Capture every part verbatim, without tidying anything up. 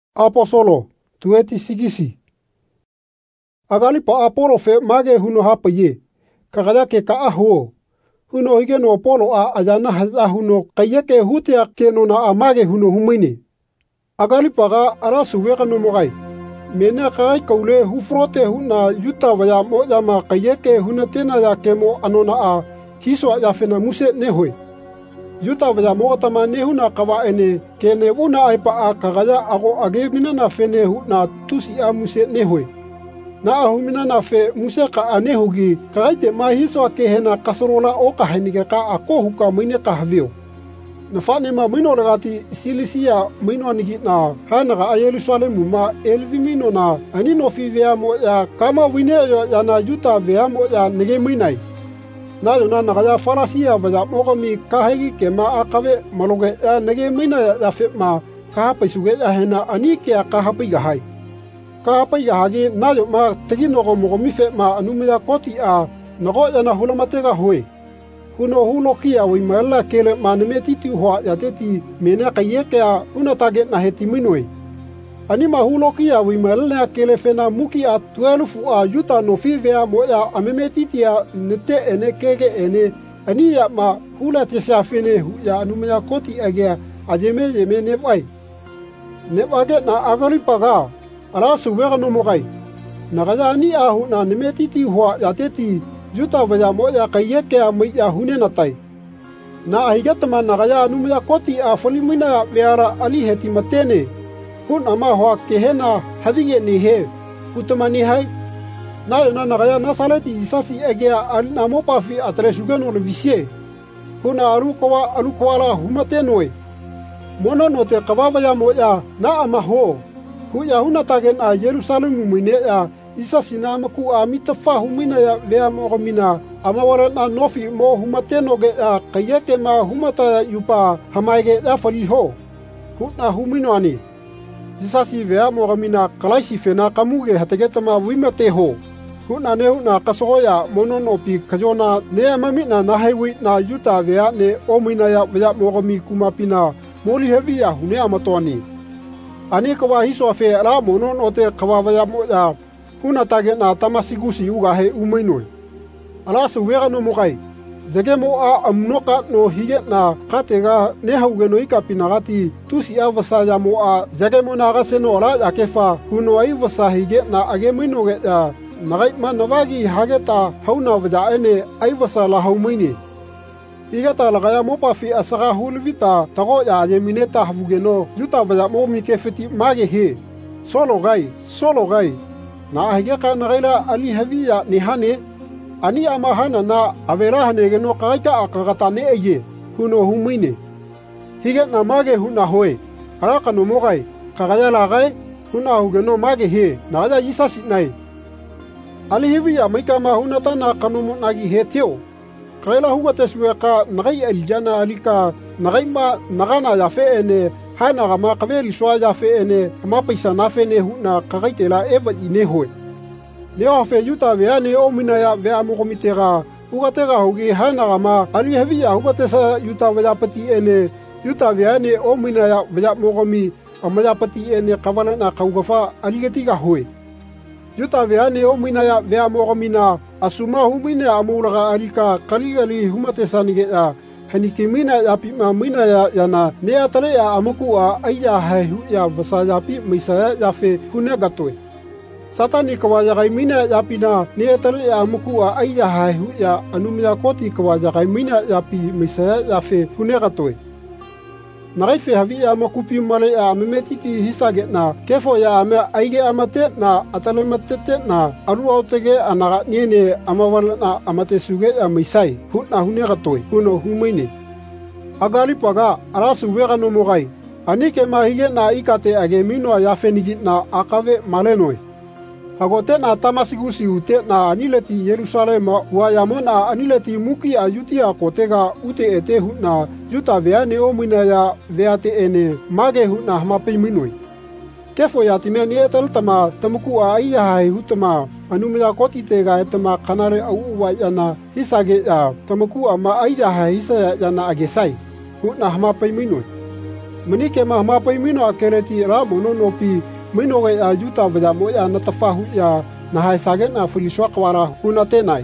Apostolo tueti sigisi. Agali pa Apollo fe mage huno hapaye. Kagaya ke ka aho. Huno hige no Apollo a ajana haza huno kayeke hutia keno na amage huno humine. Agali pa ga ara suweka no mogai. Mene kai kaule hufrote huna yuta vaya moja ma kayeke huna tena ya kemo anona a kiso ya fena muse nehoi. Yuta vaya mogata nehu na kawa ene kene una aipa a kagaya ago age mina na fene hu na tusi a muse nehoi. Na ahu mina na fe muse ka anehugi kagaite mahiso ake hena kasorola o kahenige ka ako huka mine ka havio. Na fane ma mino regati silisia mino anigi na hana ga Yerusalemu ma elvi mino na anino fi vea mo ya kama wine ya na yuta vea mo ya nege minai. Na yona nagaya farasia vaya mogomi kahegi ke ma akawe maloge ya nege mina ya fe ma kahapaisuge ya hena anike ya kahapigahai. Kahapigahagi na yo ma tegi nogo mogomi fe ma anumia koti a nogo ya na hulamatega hoe. Huno hulo kia wimaela kele ma nemetiti hoa ya teti mene kayeke ya unatage na heti minoi. Anima hulo kia wimaela kele fena muki a tuelufu a yuta no fivea mo ya amemetiti ya nete ene kege ene ani ya ma hula tesa fene hu ya anumia koti agea ajeme jeme nevai. Nevage na agaripa ga ala suwega no mogai. Nagaya ani ahu na nemetiti hoa ya teti yuta vaya mo ya kayeke ya mai ya hune natai. Na ahigatama nagaya anumia koti a folimina ya veara ali heti matene. Hun ama hoa kehena havige ni he. Utama ni hai. Na yona nagaya nasaleti isasi egea alina mopafi atresugano le visie. Huna arukawa arukwala humatenoi. Mono no te kawawaya mo ya na ama ho. Huya huna tagen a Yerusalemu mine ya isasi na amaku a mitafa humina ya vea mo mina. Ama wala na nofi mo humateno ge ya kayeke ma humata ya yupa hamaige ya fali ho. Huna humino ani. Isasi vea mo mina kalaisi fena kamuge hategetama wimate ho. Huna ne huna kasoya monono pi kajona ne mamina na highway na yuta vea ne omina ya vea mo mi kumapina moli heavy ya hune amatoni. Ani kawa hiso fe ala monono te kawa vea mo ya huna tage na tamasigusi uga he umainoi. Ala suwega no mogai. Zege mo a amnoka no hige na katega ne hauge no ika pinagati tusi avasa ya mo a zege mo na gase no ala ya kefa huno ai vasa hige na age mino ge ya nagai ma novagi hageta hauna vada ene ai vasa la haumaini. Igata lagaya mo pa fi asaga hulvita tago ya je mineta havuge no yuta vada mo mi kefeti mage he. Solo gai, solo gai. Na hige ka nagaila ali haviya ni hane. Ani amahana na avera hanege no kaita akagata ne eye huno humine. Hige na mage huna hoe. Haraka no mogai. Kagaya lagai huna huge no mage he. Nagaya yisasi nai. Ali hivi ya maika ma huna tana kanumu nagi he teo. Kaila huga teswe ka nagai aljana alika nagai ma nagana ya fe ene. Hana gama kaveri soa ya fe ene. Ma paisa na fe ne huna kagaitela eva ine hoe. Leo fe yuta vea ne omina ya vea mogomitega ugatega hogi hana gama ali heavy ya ugatesa yuta vea pati ene yuta vea ne omina ya vea mogomi amaya pati ene kavala na kaugafa aligetiga hoe yuta vea ne omina ya vea mogomina asuma humine amulaga alika kaligali humatesa nige ya hanikimina ya pima mina ya yana ne atale ya amaku a aya hai ya vasa ya pi misaya ya fe hunegatoe Satani kawajagai mina ya pina ni etale ya muku a aya hai hu ya anumia koti kawajagai mina ya pi misaya ya fe hunegatoe. Nagai fe havi ya makupi male ya memetiti hisage na kefo ya ame aige amate na atale matete na aru autege anaga niene amawala na amate suge ya misai hu na hunegatoe huno humaine. Agali paga ara suvega no mogai. Anike mahige na ikate age mino ya fenigi na akave malenoi. Hagote na tamasigusi ute na anileti Yerusalema wayamona anileti muki a yuti a kotega ute ete hu na yuta vea ne omina ya veate ene mage hu na hamape minoi. Kefo ya timea ni etaltama tamuku a iya hai hutama anumia koti tega etama kanare au uwa yana hisage ya tamuku a ma iya hai hisa yana agesai hu na hamape minoi. Manike ma mapai mino akeleti ra mono nopi mino ge a yuta vada moya na tafahu ya na hai sagen na filiswa kwara hunatenai.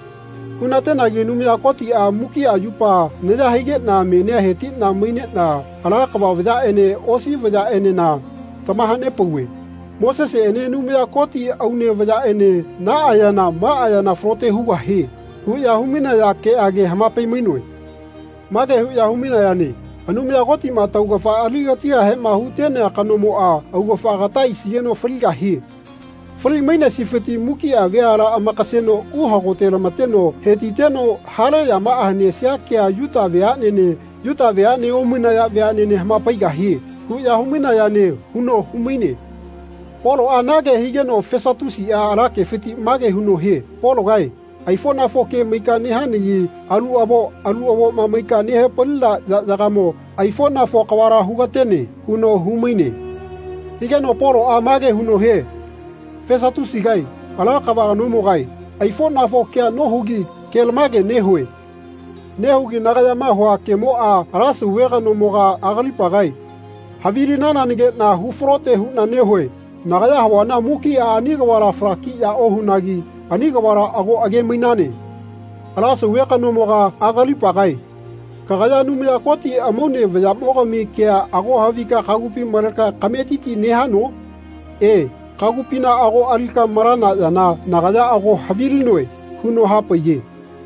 Hunatena ge numia koti a muki a yupa neja hige na mene heti na mine na ala kwa vada ene osi vada ene na tamahane puwe. Moses ene numia koti aune vada ene na ayana ma ayana frote huwa he. Hu ya humina ya ke age hamapai minoi. Mage hu ya humina ya ne. Anumia koti ma tauga fa aligatia he ma hutene akanomo a auga fa gatai sieno friga he. Fri maina sifeti muki a veara amakaseno uha kotela mateno heti teno hare ya ma ahne sia ke a yuta veane ne yuta veane omina ya veane ne hamapai ga he. Hu ya humina ya ne huno humine. Polo anage higeno fesatusi a arake feti mage huno he. Polo gai. iPhone foke mika ni hani alu abo alu abo ma mika ni he palla jagamo iPhone fo kawara hugatene huno humine higeno poro amage huno he fesatu sigai ala kawa no mo gai iPhone fo ke no hugi kelmage ne hoe ne hugi nagaya ma ho kemo a rasu wega no moga agali pagai haviri nana nige na hufrote huna ne hoe nagaya hawana muki a ani kawara fraki ya ohunagi ani gawara ago age mainane ala so weka no moga agali pagai kagaya numia koti amone vya moga mi ke ago havika kagupi maraka kametiti nehano e kagupina ago alika marana yana nagaya ago havilinoe huno hapaye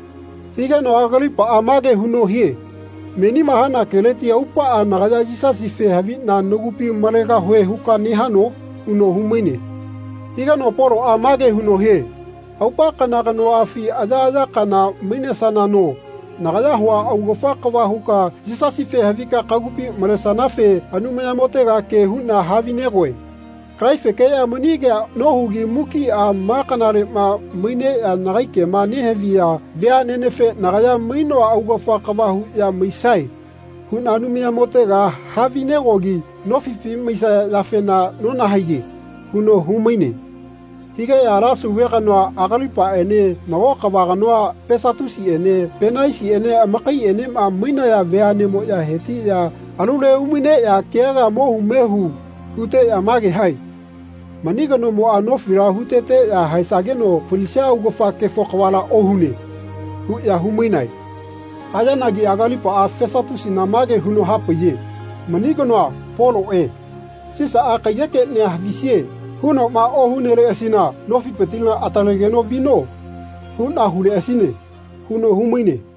higa no agali pa amage huno hie meni mahana keleti upa a nagaya jisasi fe havi na nogupi maraka hoe huka nehano huno humine higa no poro amage huno hie Aupa kana kano afi aja aja kana mine sana no nagaya hua augofa kawa huka jisasi fe havika kagupi maresana fe anumaya motega ke huna havinegoe kaife ke ya munige no hugi muki a makanare ma mine a nagaike ma ne hevia bia nene fe nagaya mino augofa kawa hu ya misai huna anumaya motega havinegogi no fifi misa la fe na no na haige huno humine Higa ya rasu weka noa agalipa ene nawo kawaga noa pesatusi ene penaisi ene amakai ene ma mina ya veane mo ya heti ya anule umine ya keaga mohu mehu hute ya mage hai. Maniga no mo anofira hutete ya haisage no fulisia ugofa kefo kawala ohune. Hu ya huminai. Aya nagi agalipa a pesatusi na mage huno hapo ye. Maniga noa polo e. Sisa akayeke ne ahvisie. Huno ma o hunere asina no fi petilna atalege no vino huna hule asine huno humine